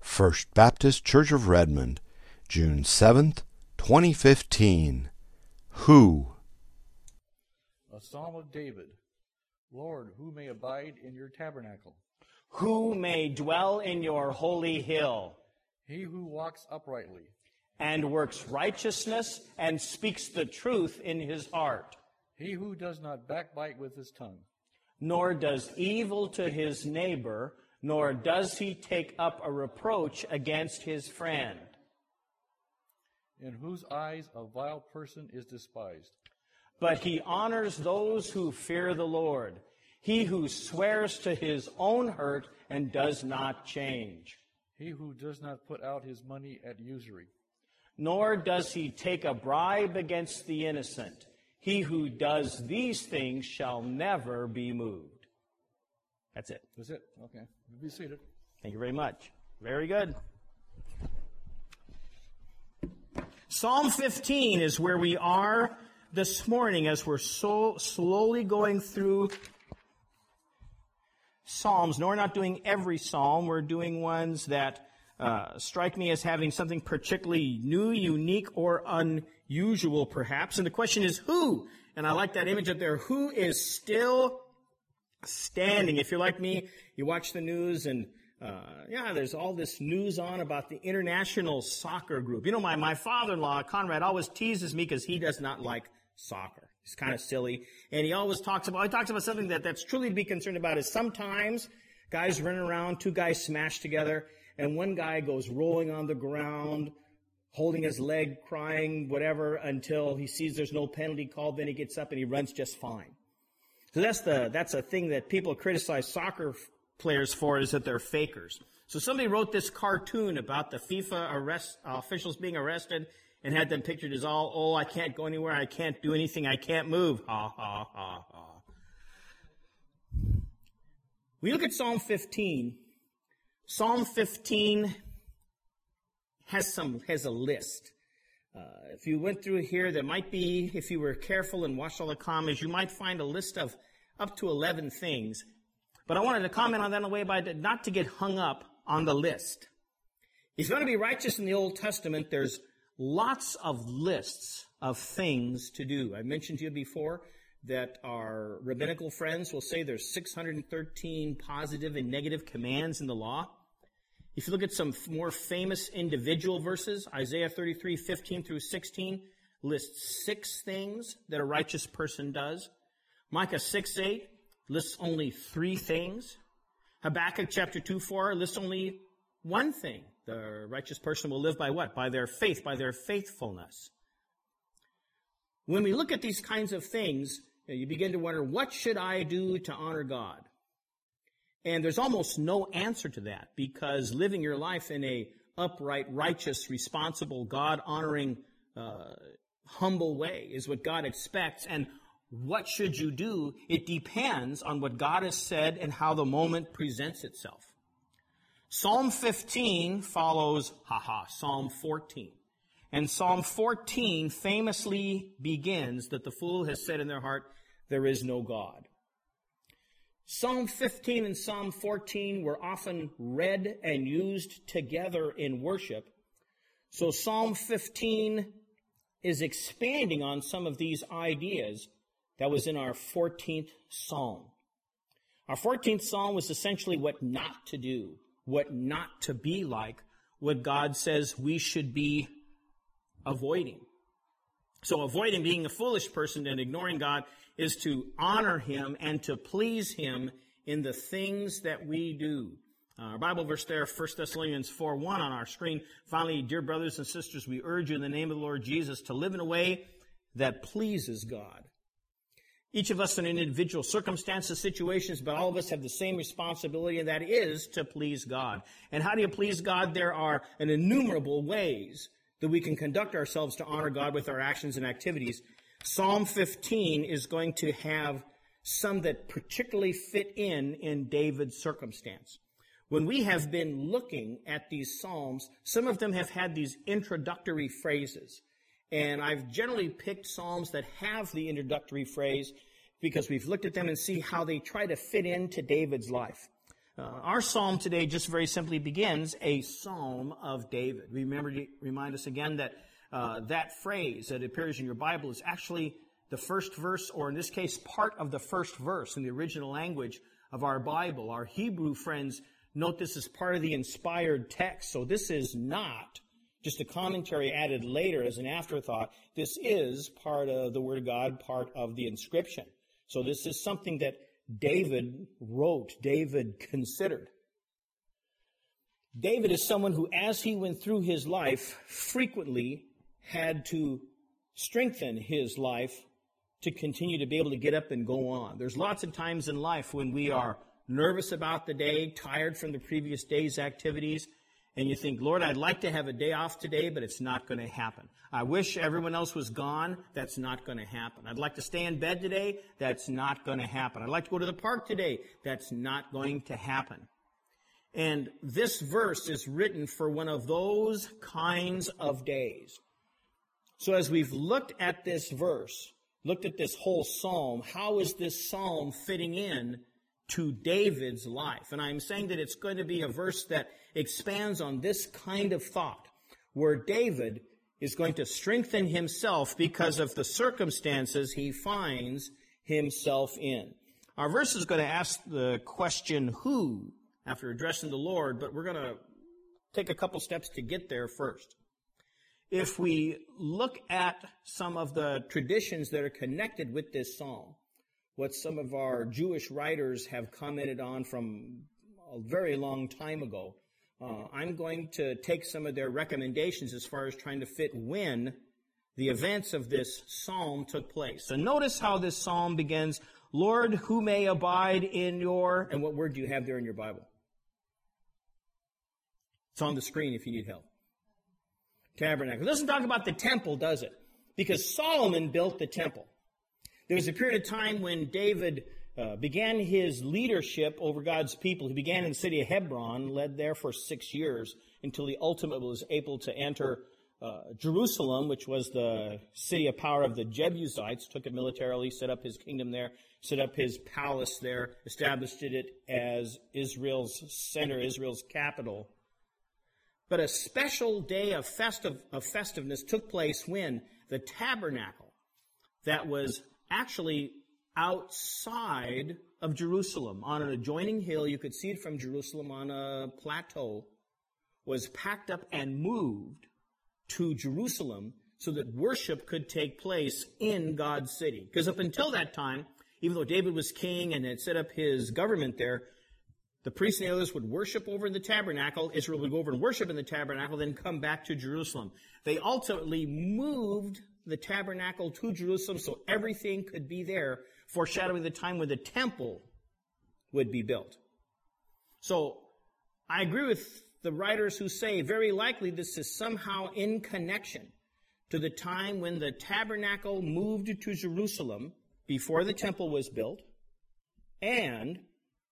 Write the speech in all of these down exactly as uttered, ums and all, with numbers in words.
First Baptist Church of Redmond, June seventh, twenty fifteen. Who? A Psalm of David. Lord, who may abide in your tabernacle? Who may dwell in your holy hill? He who walks uprightly and works righteousness and speaks the truth in his heart. He who does not backbite with his tongue, nor does evil to his neighbor, nor does he take up a reproach against his friend. In whose eyes a vile person is despised. But he honors those who fear the Lord. He who swears to his own hurt and does not change. He who does not put out his money at usury. Nor does he take a bribe against the innocent. He who does these things shall never be moved. That's it. That's it. Okay. Be seated. Thank you very much. Very good. Psalm fifteen is where we are this morning as we're so slowly going through Psalms. No, we're not doing every psalm. We're doing ones that uh, strike me as having something particularly new, unique, or unusual, perhaps. And the question is, who? And I like that image up there. Who is still standing? If you're like me, you watch the news and, uh, yeah, there's all this news on about the international soccer group. You know, my, my father-in-law, Conrad, always teases me because he does not like soccer. It's kind of silly. And he always talks about, he talks about something that, that's truly to be concerned about is sometimes guys running around, two guys smashed together, and one guy goes rolling on the ground, holding his leg, crying, whatever, until he sees there's no penalty called, then he gets up and he runs just fine. So that's the, that's a thing that people criticize soccer players for, is that they're fakers. So somebody wrote this cartoon about the FIFA arrest, uh, officials being arrested, and had them pictured as all, oh, I can't go anywhere, I can't do anything, I can't move. Ha, ha, ha, ha. We look at Psalm fifteen. Psalm fifteen has some, has a list. Uh, if you went through here, there might be, if you were careful and watched all the comments, you might find a list of up to eleven things. But I wanted to comment on that in a way by not to get hung up on the list. If you want to be righteous in the Old Testament, there's lots of lists of things to do. I mentioned to you before that our rabbinical friends will say there's six hundred thirteen positive and negative commands in the law. If you look at some more famous individual verses, Isaiah thirty-three, fifteen through sixteen lists six things that a righteous person does. Micah six, eight lists only three things. Habakkuk chapter two, four lists only one thing. The righteous person will live by what? By their faith, by their faithfulness. When we look at these kinds of things, you begin to wonder, what should I do to honor God? And there's almost no answer to that, because living your life in a upright, righteous, responsible, God-honoring, uh, humble way is what God expects. And what should you do? It depends on what God has said and how the moment presents itself. Psalm fifteen follows, haha, Psalm fourteen. And Psalm fourteen famously begins that the fool has said in their heart, there is no God. Psalm fifteen and Psalm fourteen were often read and used together in worship. So Psalm fifteen is expanding on some of these ideas that was in our fourteenth Psalm. Our fourteenth Psalm was essentially what not to do, what not to be like, what God says we should be avoiding. So avoiding being a foolish person and ignoring God is to honor Him and to please Him in the things that we do. Uh, our Bible verse there, First Thessalonians four one on our screen. Finally, dear brothers and sisters, we urge you in the name of the Lord Jesus to live in a way that pleases God. Each of us in individual circumstances, situations, but all of us have the same responsibility, and that is to please God. And how do you please God? There are an innumerable ways that we can conduct ourselves to honor God with our actions and activities. Psalm fifteen is going to have some that particularly fit in in David's circumstance. When we have been looking at these Psalms, some of them have had these introductory phrases. And I've generally picked Psalms that have the introductory phrase because we've looked at them and see how they try to fit into David's life. Uh, our psalm today just very simply begins a psalm of David. Remember to remind us again that uh, that phrase that appears in your Bible is actually the first verse, or in this case, part of the first verse in the original language of our Bible. Our Hebrew friends note this as part of the inspired text. So this is not just a commentary added later as an afterthought. This is part of the Word of God, part of the inscription. So this is something that David wrote, David considered. David is someone who, as he went through his life, frequently had to strengthen his life to continue to be able to get up and go on. There's lots of times in life when we are nervous about the day, tired from the previous day's activities, and you think, Lord, I'd like to have a day off today, but it's not going to happen. I wish everyone else was gone. That's not going to happen. I'd like to stay in bed today. That's not going to happen. I'd like to go to the park today. That's not going to happen. And this verse is written for one of those kinds of days. So as we've looked at this verse, looked at this whole psalm, how is this psalm fitting in to David's life? And I'm saying that it's going to be a verse that expands on this kind of thought, where David is going to strengthen himself because of the circumstances he finds himself in. Our verse is going to ask the question, who, after addressing the Lord, but we're going to take a couple steps to get there first. If we look at some of the traditions that are connected with this psalm, what some of our Jewish writers have commented on from a very long time ago, uh, I'm going to take some of their recommendations as far as trying to fit when the events of this psalm took place. So notice how this psalm begins, Lord, who may abide in your, and what word do you have there in your Bible? It's on the screen if you need help. Tabernacle. It doesn't talk about the temple, does it? Because Solomon built the temple. There was a period of time when David uh, began his leadership over God's people. He began in the city of Hebron, led there for six years, until he ultimately was able to enter uh, Jerusalem, which was the city of power of the Jebusites, took it militarily, set up his kingdom there, set up his palace there, established it as Israel's center, Israel's capital. But a special day of, festive, of festiveness took place when the tabernacle that was actually outside of Jerusalem, on an adjoining hill, you could see it from Jerusalem on a plateau, was packed up and moved to Jerusalem so that worship could take place in God's city. Because up until that time, even though David was king and had set up his government there, the priests and the others would worship over in the tabernacle. Israel would go over and worship in the tabernacle, then come back to Jerusalem. They ultimately moved the tabernacle to Jerusalem so everything could be there, foreshadowing the time when the temple would be built. So I agree with the writers who say very likely this is somehow in connection to the time when the tabernacle moved to Jerusalem before the temple was built, and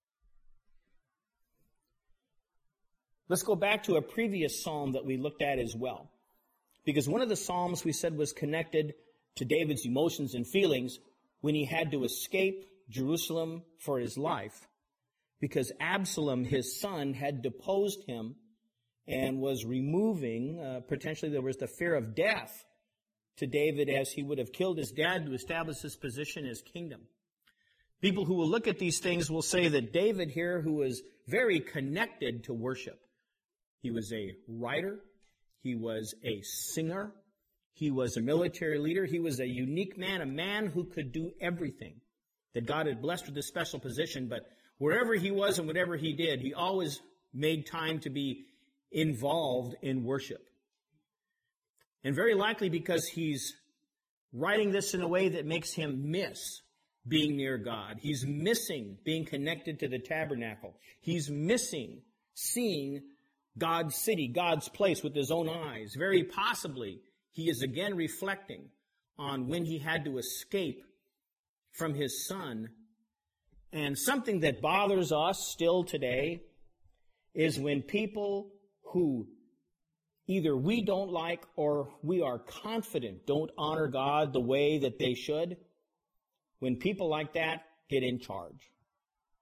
let's go back to a previous psalm that we looked at as well. Because one of the psalms we said was connected to David's emotions and feelings when he had to escape Jerusalem for his life, because Absalom, his son, had deposed him and was removing, uh, potentially there was the fear of death to David, as he would have killed his dad to establish his position as kingdom. People who will look at these things will say that David here, who was very connected to worship, he was a writer, he was a singer, he was a military leader, he was a unique man, a man who could do everything that God had blessed with this special position, but wherever he was and whatever he did, he always made time to be involved in worship. And very likely because he's writing this in a way that makes him miss being near God. He's missing being connected to the tabernacle. He's missing seeing God's city, God's place with his own eyes. Very possibly, he is again reflecting on when he had to escape from his son. And something that bothers us still today is when people who either we don't like or we are confident don't honor God the way that they should, when people like that get in charge.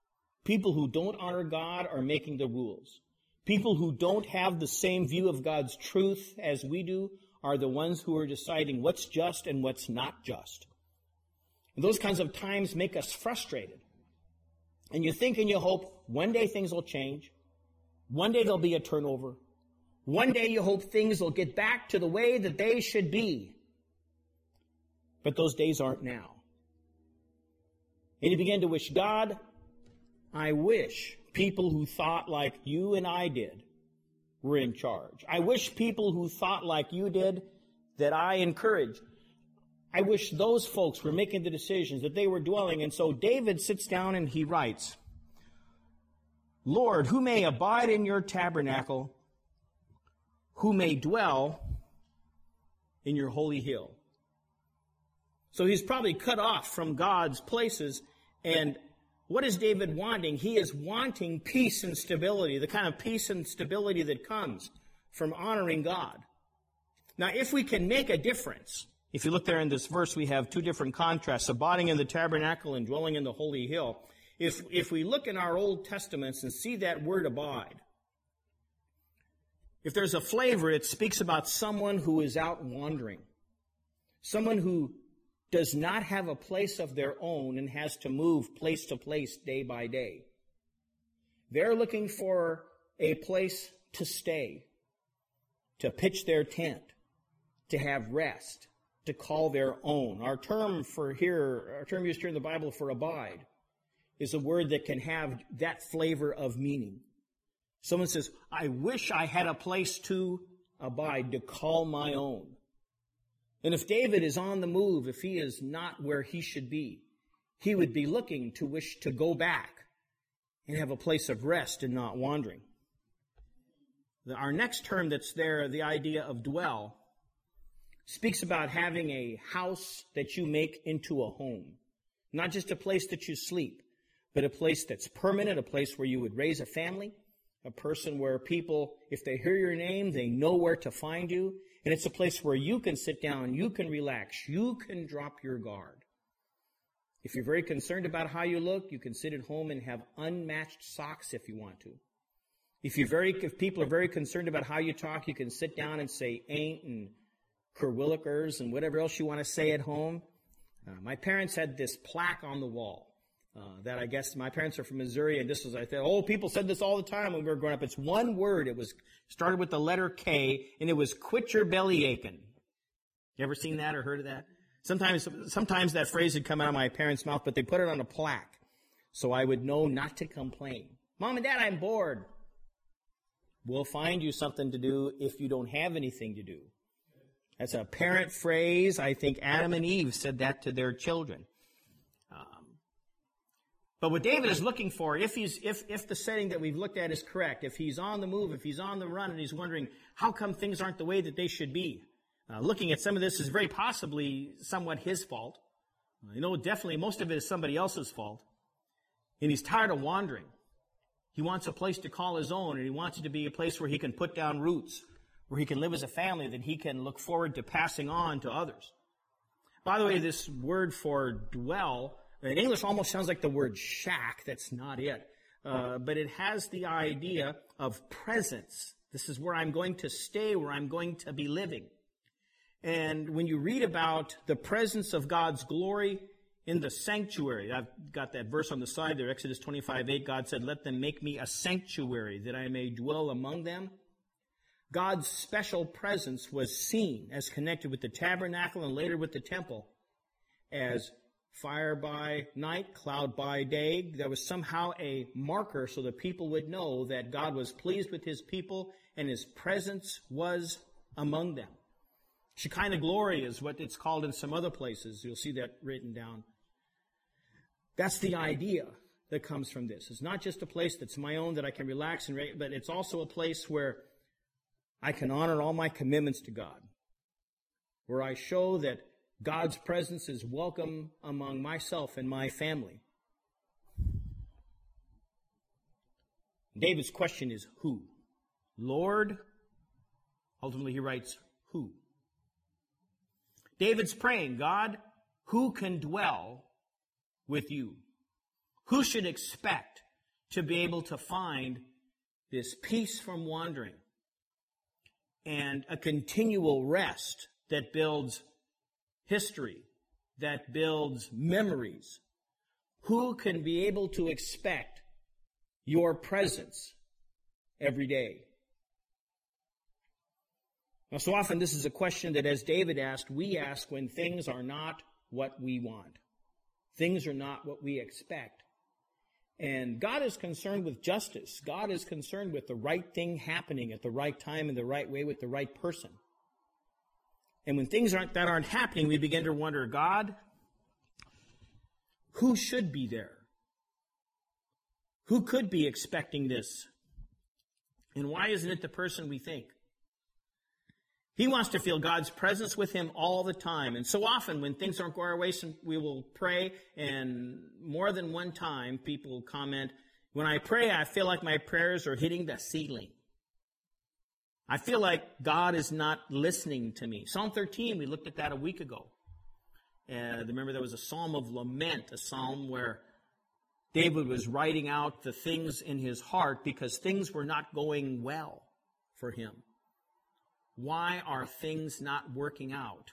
People who don't honor God are making the rules. People who don't have the same view of God's truth as we do are the ones who are deciding what's just and what's not just. And those kinds of times make us frustrated. And you think and you hope one day things will change. One day there'll be a turnover. One day you hope things will get back to the way that they should be. But those days aren't now. And you begin to wish, God, I wish people who thought like you and I did were in charge. I wish people who thought like you did that I encouraged. I wish those folks were making the decisions, that they were dwelling. And so David sits down and he writes, Lord, who may abide in your tabernacle, who may dwell in your holy hill. So he's probably cut off from God's places. And what is David wanting? He is wanting peace and stability, the kind of peace and stability that comes from honoring God. Now, if we can make a difference, if you look there in this verse, we have two different contrasts, abiding in the tabernacle and dwelling in the holy hill. If, if we look in our Old Testaments and see that word abide, if there's a flavor, it speaks about someone who is out wandering, someone who does not have a place of their own and has to move place to place day by day. They're looking for a place to stay, to pitch their tent, to have rest, to call their own. Our term for here, our term used here in the Bible for abide, is a word that can have that flavor of meaning. Someone says, I wish I had a place to abide, to call my own. And if David is on the move, if he is not where he should be, he would be looking to wish to go back and have a place of rest and not wandering. Our next term that's there, the idea of dwell, speaks about having a house that you make into a home. Not just a place that you sleep, but a place that's permanent, a place where you would raise a family, a person where people, if they hear your name, they know where to find you. And it's a place where you can sit down, you can relax, you can drop your guard. If you're very concerned about how you look, you can sit at home and have unmatched socks if you want to. If you're very, if people are very concerned about how you talk, you can sit down and say ain't and kerwillikers and whatever else you want to say at home. Uh, my parents had this plaque on the wall uh, that I guess my parents are from Missouri, and this was, I thought, oh, people said this all the time when we were growing up. It's one word. It was started with the letter K, and it was quit your belly aching. You ever seen that or heard of that? Sometimes, sometimes that phrase would come out of my parents' mouth, but they put it on a plaque so I would know not to complain. Mom and Dad, I'm bored. We'll find you something to do if you don't have anything to do. That's a parent phrase. I think Adam and Eve said that to their children. Um, but what David is looking for, if he's if if the setting that we've looked at is correct, if he's on the move, if he's on the run, and he's wondering how come things aren't the way that they should be, uh, looking at some of this is very possibly somewhat his fault. Uh, you know, definitely most of it is somebody else's fault. And he's tired of wandering. He wants a place to call his own, and he wants it to be a place where he can put down roots, where he can live as a family that he can look forward to passing on to others. By the way, this word for dwell, in English almost sounds like the word shack. That's not it. Uh, but it has the idea of presence. This is where I'm going to stay, where I'm going to be living. And when you read about the presence of God's glory in the sanctuary, I've got that verse on the side there, Exodus twenty-five eight, God said, let them make me a sanctuary that I may dwell among them. God's special presence was seen as connected with the tabernacle and later with the temple as fire by night, cloud by day. There was somehow a marker so that people would know that God was pleased with his people and his presence was among them. Shekinah glory is what it's called in some other places. You'll see that written down. That's the idea that comes from this. It's not just a place that's my own that I can relax and, but it's also a place where I can honor all my commitments to God, where I show that God's presence is welcome among myself and my family. David's question is who? Lord, ultimately he writes, who? David's praying, God, who can dwell with you? Who should expect to be able to find this peace from wandering and a continual rest that builds history, that builds memories? Who can be able to expect your presence every day? Now, so often this is a question that, as David asked, we ask when things are not what we want. Things are not what we expect. And God is concerned with justice. God is concerned with the right thing happening at the right time in the right way with the right person. And when things aren't that aren't happening, we begin to wonder, God, who should be there? Who could be expecting this? And why isn't it the person we think? He wants to feel God's presence with him all the time. And so often when things aren't going our way, we will pray, and more than one time people comment, when I pray, I feel like my prayers are hitting the ceiling. I feel like God is not listening to me. Psalm thirteen, we looked at that a week ago. Uh, remember, there was a psalm of lament, a psalm where David was writing out the things in his heart because things were not going well for him. Why are things not working out?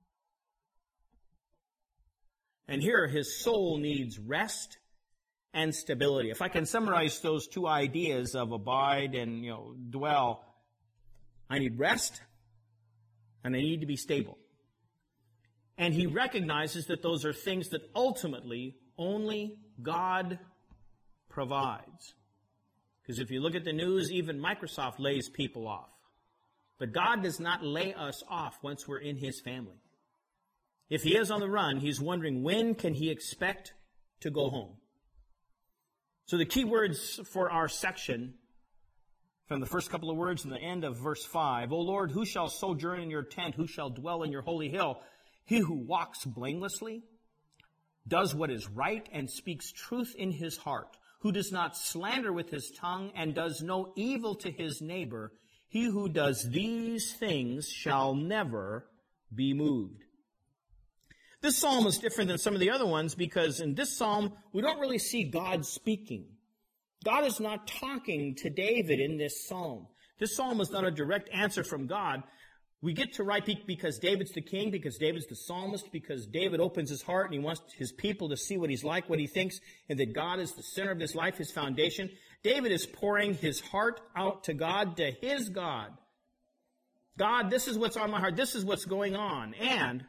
And here his soul needs rest and stability. If I can summarize those two ideas of abide and, you know, dwell, I need rest and I need to be stable. And he recognizes that those are things that ultimately only God provides. Because if you look at the news, even Microsoft lays people off. But God does not lay us off once we're in his family. If he is on the run, he's wondering when can he expect to go home. So the key words for our section, from the first couple of words in the end of verse five, O Lord, who shall sojourn in your tent? Who shall dwell in your holy hill? He who walks blamelessly, does what is right, and speaks truth in his heart, who does not slander with his tongue, and does no evil to his neighbor. He who does these things shall never be moved. This psalm is different than some of the other ones because in this psalm, we don't really see God speaking. God is not talking to David in this psalm. This psalm is not a direct answer from God. We get to write because David's the king, because David's the psalmist, because David opens his heart and he wants his people to see what he's like, what he thinks, and that God is the center of his life, his foundation. David is pouring his heart out to God, to his God. God, this is what's on my heart. This is what's going on. And,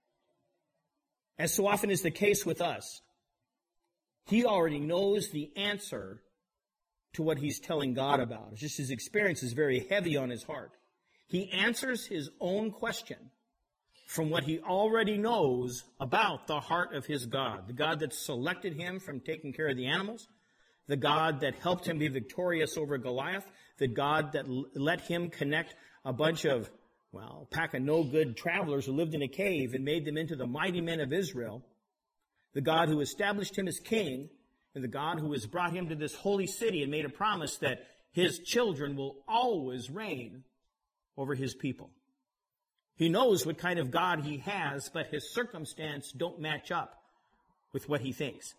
as so often is the case with us, he already knows the answer to what he's telling God about. It's just his experience is very heavy on his heart. He answers his own question from what he already knows about the heart of his God, the God that selected him from taking care of the animals, the God that helped him be victorious over Goliath, the God that l- let him connect a bunch of, well, pack of no-good travelers who lived in a cave and made them into the mighty men of Israel, the God who established him as king, and the God who has brought him to this holy city and made a promise that his children will always reign over his people. He knows what kind of God he has, but his circumstance don't match up with what he thinks.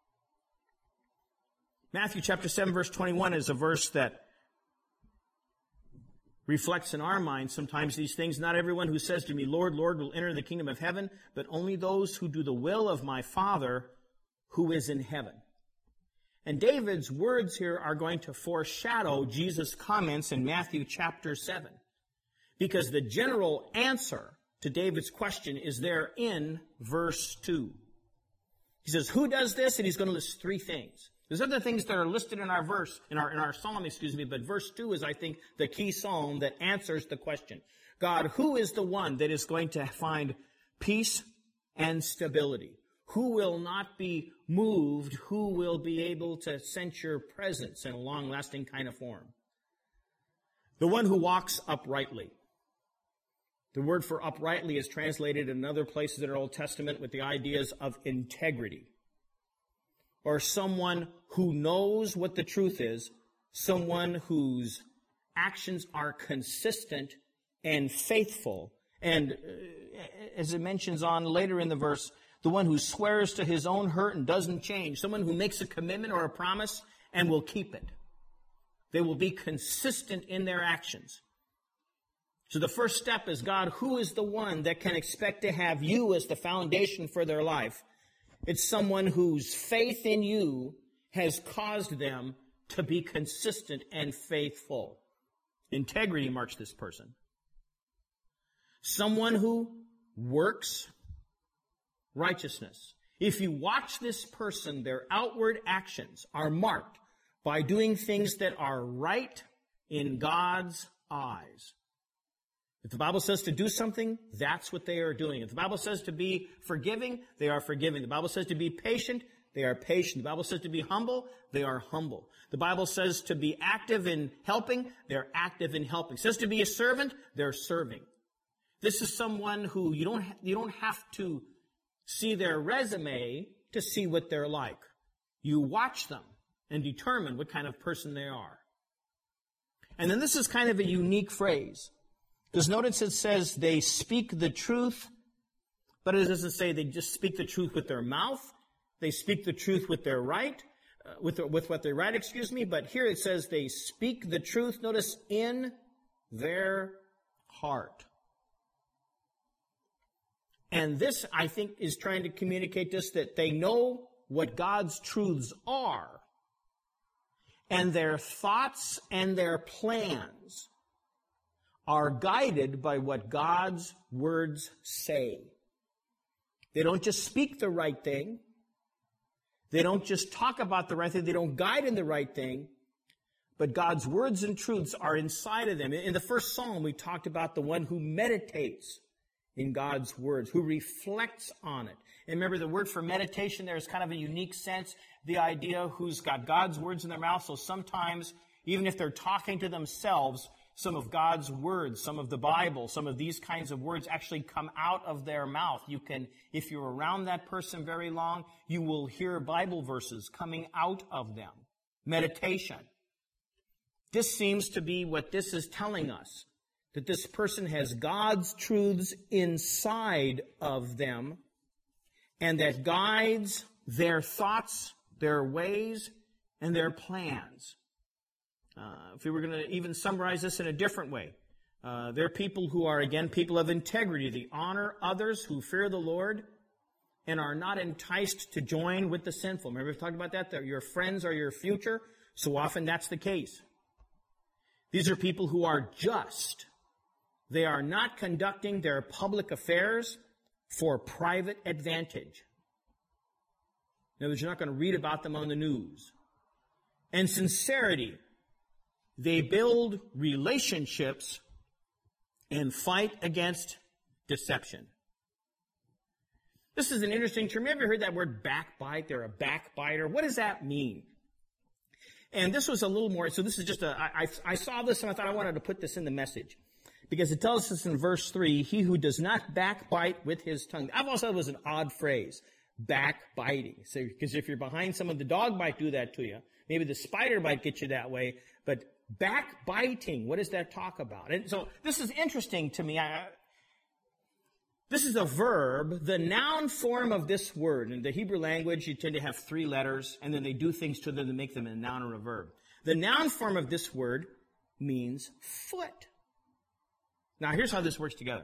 Matthew chapter seven, verse twenty-one is a verse that reflects in our minds sometimes these things. Not everyone who says to me, Lord, Lord, will enter the kingdom of heaven, but only those who do the will of my Father who is in heaven. And David's words here are going to foreshadow Jesus' comments in Matthew chapter seven. Because the general answer to David's question is there in verse two. He says, who does this? And he's going to list three things. There's other things that are listed in our verse, in our, in our psalm, excuse me, but verse two is, I think, the key psalm that answers the question. God, who is the one that is going to find peace and stability? Who will not be moved? Who will be able to sense your presence in a long-lasting kind of form? The one who walks uprightly. The word for uprightly is translated in other places in our Old Testament with the ideas of integrity. Or someone who knows what the truth is, someone whose actions are consistent and faithful. And as it mentions on later in the verse, the one who swears to his own hurt and doesn't change. Someone who makes a commitment or a promise and will keep it. They will be consistent in their actions. So the first step is, God, who is the one that can expect to have you as the foundation for their life? It's someone whose faith in you has caused them to be consistent and faithful. Integrity marks this person. Someone who works righteousness. If you watch this person, their outward actions are marked by doing things that are right in God's eyes. If the Bible says to do something, that's what they are doing. If the Bible says to be forgiving, they are forgiving. The Bible says to be patient, they are patient. The Bible says to be humble, they are humble. The Bible says to be active in helping, they're active in helping. It says to be a servant, they're serving. This is someone who you don't, ha- you don't have to see their resume to see what they're like. You watch them and determine what kind of person they are. And then this is kind of a unique phrase. Because notice it says they speak the truth, but it doesn't say they just speak the truth with their mouth. They speak the truth with their right, uh, with, with what they write, excuse me. But here it says they speak the truth, notice, in their heart. And this, I think, is trying to communicate this, that they know what God's truths are. And their thoughts and their plans are guided by what God's words say. They don't just speak the right thing. They don't just talk about the right thing. They don't guide in the right thing. But God's words and truths are inside of them. In the first psalm, we talked about the one who meditates in God's words, who reflects on it. And remember, the word for meditation there is kind of a unique sense. The idea who's got God's words in their mouth. So sometimes, even if they're talking to themselves, some of God's words, some of the Bible, some of these kinds of words actually come out of their mouth. You can, if you're around that person very long, you will hear Bible verses coming out of them. Meditation. This seems to be what this is telling us, that this person has God's truths inside of them, and that guides their thoughts, their ways, and their plans. Uh, if we were going to even summarize this in a different way, uh, they're people who are, again, people of integrity. They honor others who fear the Lord and are not enticed to join with the sinful. Remember, we've talked about that, that your friends are your future. So often that's the case. These are people who are just. They are not conducting their public affairs for private advantage. In other words, you're not going to read about them on the news. And sincerity. They build relationships and fight against deception. This is an interesting term. You ever heard that word backbite? They're a backbiter. What does that mean? And this was a little more, so this is just a, I, I saw this and I thought I wanted to put this in the message. Because it tells us in verse three, he who does not backbite with his tongue. I've always thought it was an odd phrase, backbiting. So, because if you're behind someone, the dog might do that to you. Maybe the spider might get you that way. But backbiting, what does that talk about? And so this is interesting to me. I, this is a verb. The noun form of this word, in the Hebrew language, you tend to have three letters, and then they do things to them to make them a noun or a verb. The noun form of this word means foot. Now, here's how this works together.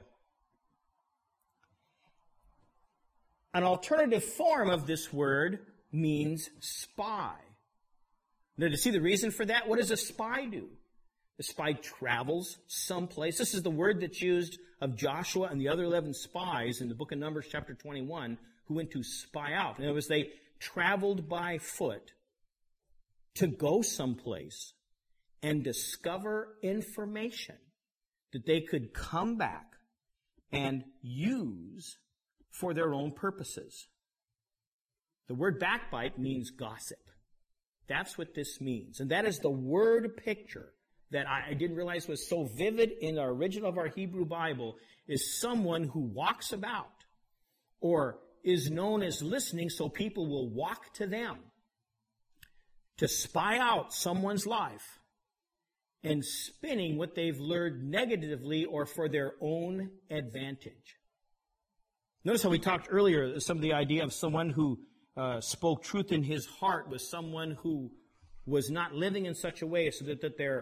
An alternative form of this word means spy. Now, to see the reason for that, what does a spy do? The spy travels someplace. This is the word that's used of Joshua and the other eleven spies in the book of Numbers, chapter twenty-one, who went to spy out. In other words, they traveled by foot to go someplace and discover information that they could come back and use for their own purposes. The word backbite means gossip. That's what this means. And that is the word picture that I, I didn't realize was so vivid in the original of our Hebrew Bible, is someone who walks about or is known as listening so people will walk to them to spy out someone's life and spinning what they've learned negatively or for their own advantage. Notice how we talked earlier, some of the idea of someone who uh, spoke truth in his heart was someone who was not living in such a way so that, that their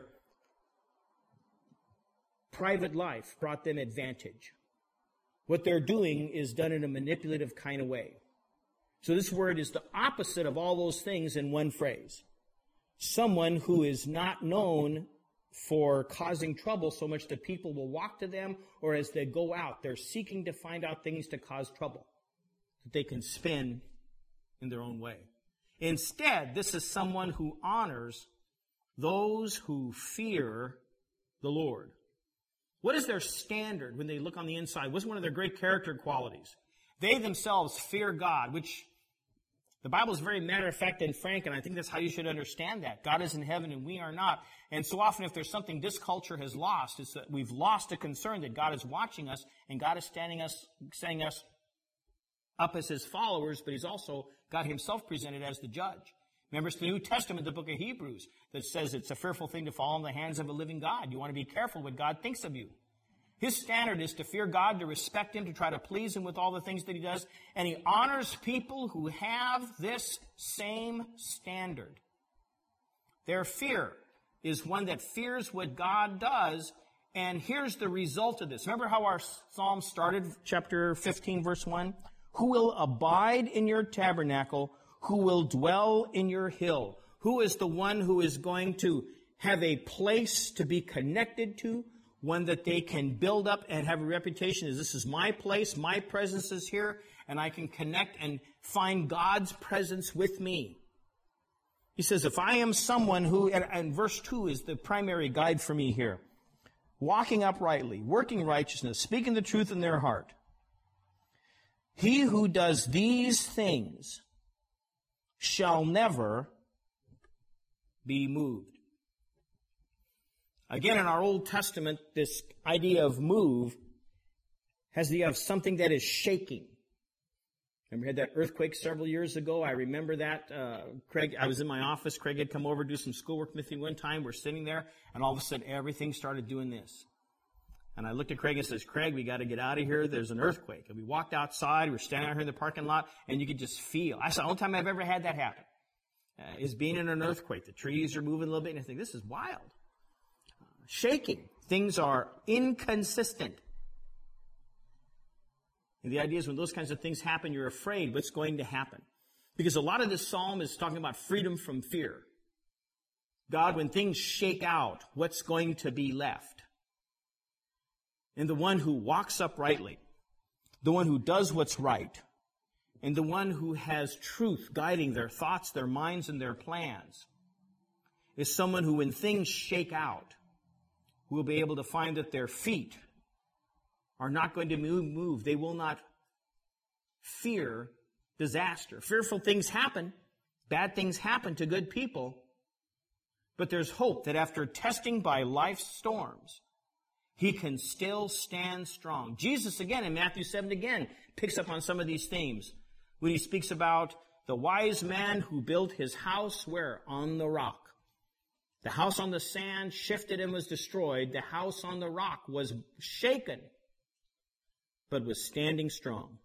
private life brought them advantage. What they're doing is done in a manipulative kind of way. So this word is the opposite of all those things in one phrase. Someone who is not known for causing trouble so much that people will walk to them, or as they go out, they're seeking to find out things to cause trouble that they can spin in their own way. Instead, this is someone who honors those who fear the Lord. What is their standard when they look on the inside? What's one of their great character qualities? They themselves fear God, which the Bible is very matter of fact and frank, and I think that's how you should understand that. God is in heaven and we are not. And so often if there's something this culture has lost, it's that we've lost a concern that God is watching us and God is standing us, standing us up as His followers, but He's also got Himself presented as the judge. Remember, it's the New Testament, the book of Hebrews, that says it's a fearful thing to fall in the hands of a living God. You want to be careful what God thinks of you. His standard is to fear God, to respect Him, to try to please Him with all the things that He does. And He honors people who have this same standard. Their fear is one that fears what God does. And here's the result of this. Remember how our psalm started, chapter fifteen, verse one? Who will abide in your tabernacle? Who will dwell in your hill? Who is the one who is going to have a place to be connected to? One that they can build up and have a reputation as this is my place, my presence is here, and I can connect and find God's presence with me. He says, if I am someone who, and, and verse two is the primary guide for me here, walking uprightly, working righteousness, speaking the truth in their heart, he who does these things shall never be moved. Again, in our Old Testament, this idea of move has the idea of something that is shaking. Remember, we had that earthquake several years ago. I remember that. Uh, Craig, I was in my office. Craig had come over to do some schoolwork with me one time. We're sitting there, and all of a sudden, everything started doing this. And I looked at Craig and says, Craig, we got to get out of here. There's an earthquake. And we walked outside. We're standing out here in the parking lot, and you could just feel. I said, the only time I've ever had that happen uh, is being in an earthquake. The trees are moving a little bit, and I think, this is wild. Shaking. Things are inconsistent. And the idea is when those kinds of things happen, you're afraid what's going to happen. Because a lot of this psalm is talking about freedom from fear. God, when things shake out, what's going to be left? And the one who walks uprightly, the one who does what's right, and the one who has truth guiding their thoughts, their minds, and their plans, is someone who, when things shake out, will be able to find that their feet are not going to move. They will not fear disaster. Fearful things happen. Bad things happen to good people. But there's hope that after testing by life's storms, he can still stand strong. Jesus, again, in Matthew seven, again, picks up on some of these themes when he speaks about the wise man who built his house where? On the rock. The house on the sand shifted and was destroyed. The house on the rock was shaken, but was standing strong.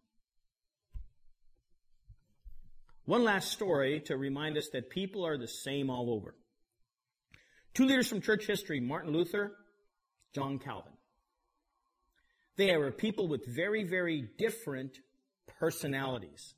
One last story to remind us that people are the same all over. Two leaders from church history, Martin Luther, John Calvin. They were people with very, very different personalities.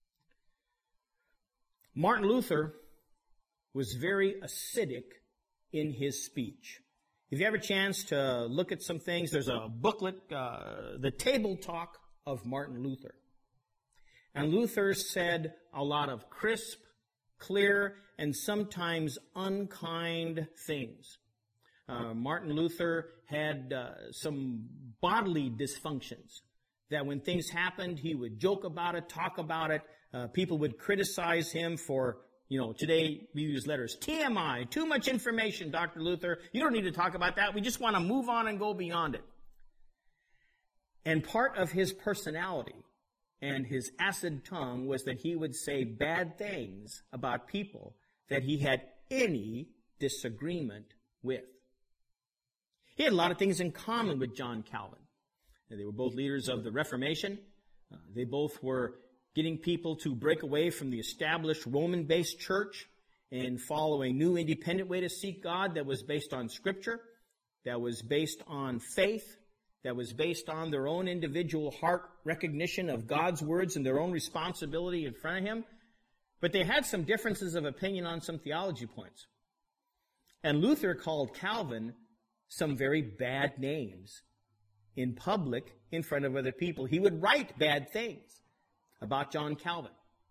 Martin Luther was very acidic in his speech. If you have a chance to look at some things, there's a booklet, uh, The Table Talk of Martin Luther. And Luther said a lot of crisp, clear, and sometimes unkind things. Uh, Martin Luther had uh, some bodily dysfunctions that when things happened, he would joke about it, talk about it. Uh, people would criticize him for, you know, today we use letters. T M I, too much information, Doctor Luther. You don't need to talk about that. We just want to move on and go beyond it. And part of his personality and his acid tongue was that he would say bad things about people that he had any disagreement with. He had a lot of things in common with John Calvin. They were both leaders of the Reformation. Uh, they both were getting people to break away from the established Roman-based church in following a new independent way to seek God that was based on Scripture, that was based on faith, that was based on their own individual heart recognition of God's words and their own responsibility in front of Him. But they had some differences of opinion on some theology points. And Luther called Calvin some very bad names in public in front of other people. He would write bad things about John Calvin.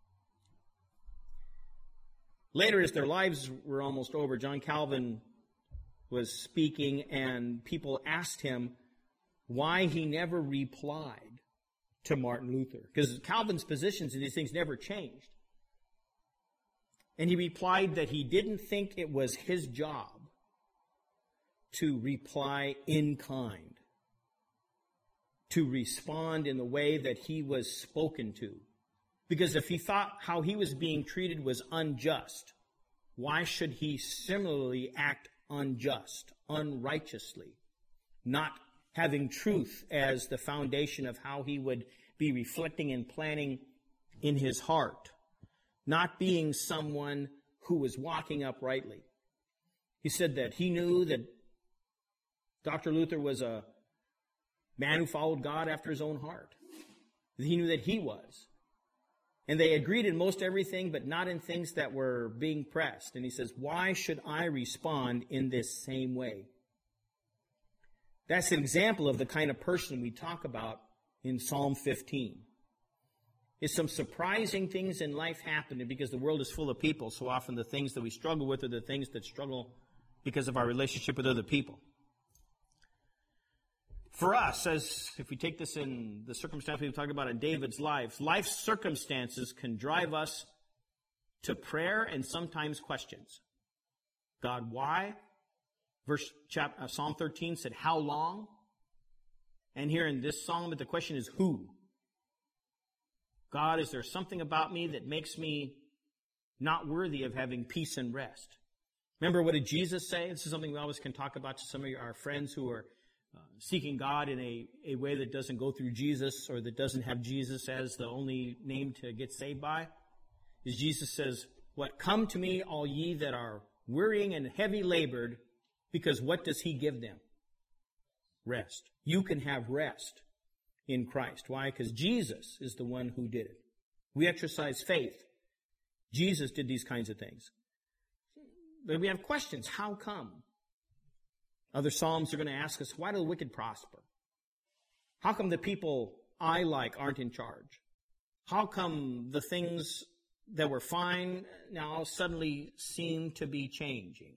Later, as their lives were almost over, John Calvin was speaking, and people asked him why he never replied to Martin Luther, because Calvin's positions in these things never changed. And he replied that he didn't think it was his job to reply in kind, to respond in the way that he was spoken to. Because if he thought how he was being treated was unjust, why should he similarly act unjust, unrighteously, not having truth as the foundation of how he would be reflecting and planning in his heart, not being someone who was walking uprightly? He said that he knew that Doctor Luther was a man who followed God after his own heart. He knew that he was. And they agreed in most everything, but not in things that were being pressed. And he says, why should I respond in this same way? That's an example of the kind of person we talk about in Psalm fifteen. Is some surprising things in life happening because the world is full of people. So often the things that we struggle with are the things that struggle because of our relationship with other people. For us, as if we take this in the circumstance we've talked about in David's life, life circumstances can drive us to prayer and sometimes questions. God, why? Verse chapter, uh, Psalm thirteen said, how long? And here in this psalm, the question is who? God, is there something about me that makes me not worthy of having peace and rest? Remember, what did Jesus say? This is something we always can talk about to some of our friends who are uh, seeking God in a, a way that doesn't go through Jesus or that doesn't have Jesus as the only name to get saved by. Is Jesus says, what? Come to me, all ye that are wearying and heavy labored, because what does He give them? Rest. You can have rest in Christ. Why? Because Jesus is the one who did it. We exercise faith. Jesus did these kinds of things. But we have questions. How come? Other Psalms are going to ask us, why do the wicked prosper? How come the people I like aren't in charge? How come the things that were fine now suddenly seem to be changing?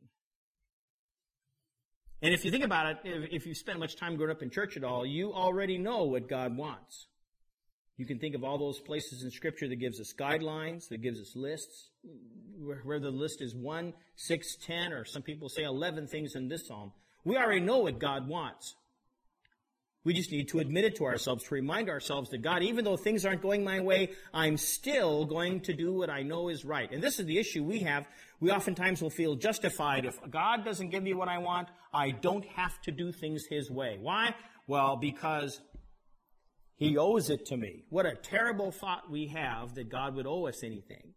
And if you think about it, if, if you spent much time growing up in church at all, you already know what God wants. You can think of all those places in Scripture that gives us guidelines, that gives us lists, where, where the list is one, six, ten, or some people say eleven things in this psalm. We already know what God wants. We just need to admit it to ourselves, to remind ourselves that God, even though things aren't going my way, I'm still going to do what I know is right. And this is the issue we have. We oftentimes will feel justified. If God doesn't give me what I want, I don't have to do things His way. Why? Well, because He owes it to me. What a terrible thought we have that God would owe us anything.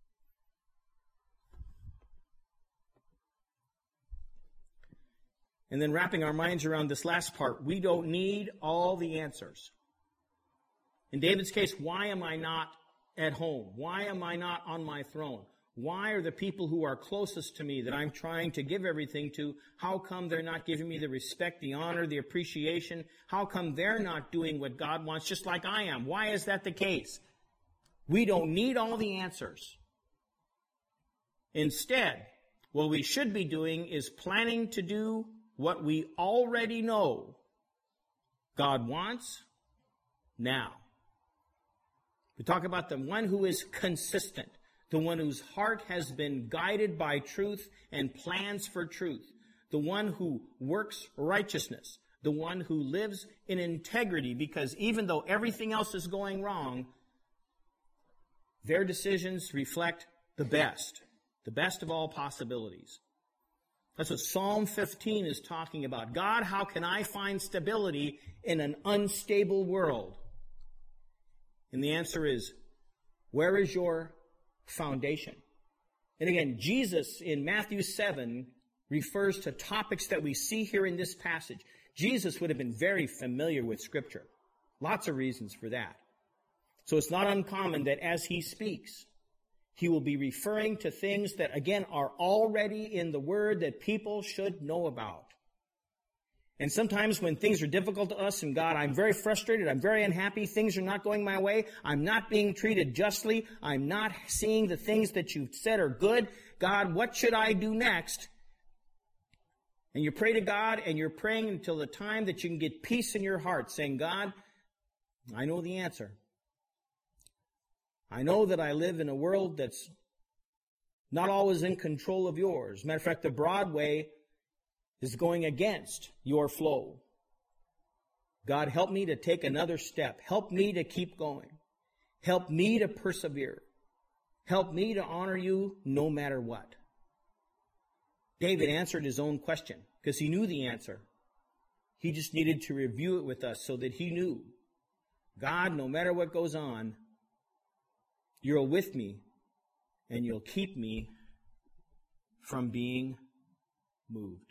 And then wrapping our minds around this last part, we don't need all the answers. In David's case, why am I not at home? Why am I not on my throne? Why are the people who are closest to me that I'm trying to give everything to, how come they're not giving me the respect, the honor, the appreciation? How come they're not doing what God wants just like I am? Why is that the case? We don't need all the answers. Instead, what we should be doing is planning to do what we already know God wants now. We talk about the one who is consistent, the one whose heart has been guided by truth and plans for truth, the one who works righteousness, the one who lives in integrity, because even though everything else is going wrong, their decisions reflect the best, the best of all possibilities. That's what Psalm fifteen is talking about. God, how can I find stability in an unstable world? And the answer is, where is your foundation? And again, Jesus in Matthew seven refers to topics that we see here in this passage. Jesus would have been very familiar with Scripture. Lots of reasons for that. So it's not uncommon that as he speaks, he will be referring to things that, again, are already in the Word that people should know about. And sometimes when things are difficult to us, and God, I'm very frustrated, I'm very unhappy, things are not going my way, I'm not being treated justly, I'm not seeing the things that you've said are good. God, what should I do next? And you pray to God, and you're praying until the time that you can get peace in your heart, saying, God, I know the answer. I know that I live in a world that's not always in control of yours. Matter of fact, the broad way is going against your flow. God, help me to take another step. Help me to keep going. Help me to persevere. Help me to honor you no matter what. David answered his own question because he knew the answer. He just needed to review it with us so that he knew, God, no matter what goes on, you're with me and you'll keep me from being moved.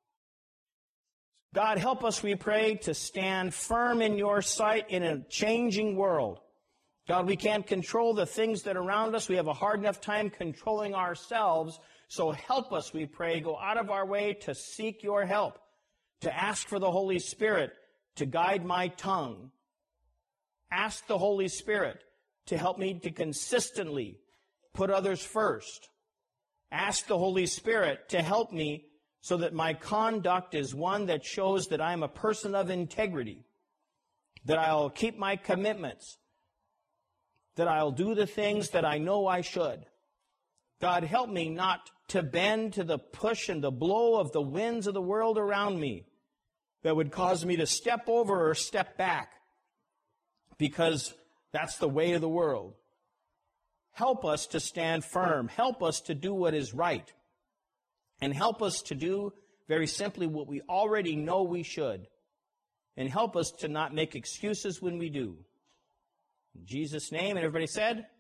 God, help us, we pray, to stand firm in your sight in a changing world. God, we can't control the things that are around us. We have a hard enough time controlling ourselves. So help us, we pray, go out of our way to seek your help, to ask for the Holy Spirit to guide my tongue. Ask the Holy Spirit to help me to consistently put others first. Ask the Holy Spirit to help me so that my conduct is one that shows that I'm a person of integrity, that I'll keep my commitments, that I'll do the things that I know I should. God, help me not to bend to the push and the blow of the winds of the world around me that would cause me to step over or step back, because that's the way of the world. Help us to stand firm. Help us to do what is right. And help us to do, very simply, what we already know we should. And help us to not make excuses when we do. In Jesus' name, and everybody said...